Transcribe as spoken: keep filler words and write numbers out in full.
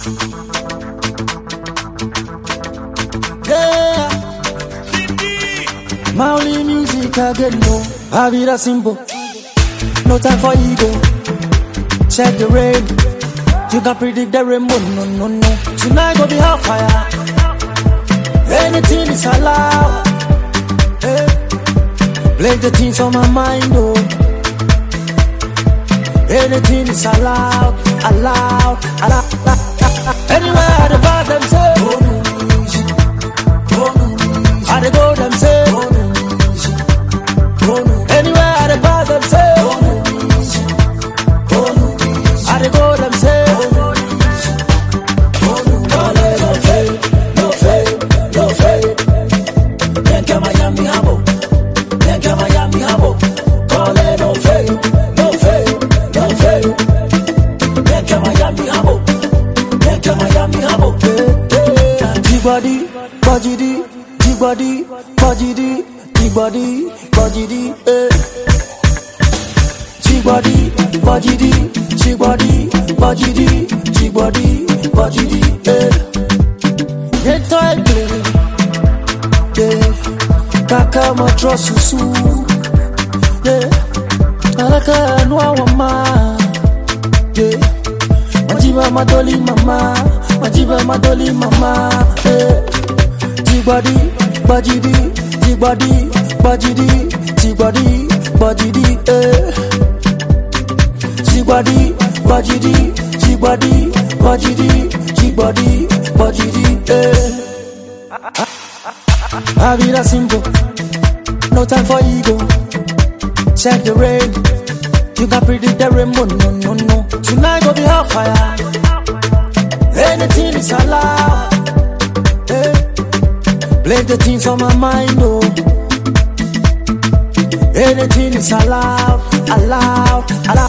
Yeah. My only music I get no. I be that simple. No time for ego. Check the rain. You can predict the rainbow. No, no, no. Tonight go be hellfire. Anything is allowed. Hey. Play the things on my mind, oh. Anything is allowed, allowed, allowed. Anywhere the bar them say, oh no, oh no, I they go them say, oh no, oh no. Anywhere the bar them say, oh no, oh no, I they go them say, oh no, oh no. No fade, no fade, no fade. Then come Miami Habo, then come Miami Habo. Call it no fade, no fade. G-body, body, G-body, body, G-body, body, eh. G-body, body, G-body, body, G-body, body, eh. Get tight, yeah. Kaka matro susu, yeah. Alaka noa wama, yeah. Majiba madoli mama, Majiba madoli mama, eh. G-body, body, G-body, body, G-body, body, eh. G-body, body, G-body, body, G-body, body, eh. I be that simple. No time for ego. Check the rain. You can predict the rainbow. No, no, no. Tonight go be hellfire. Anything is allowed. Hey. Play the things on my mind, oh. Anything is allowed, allowed, allowed.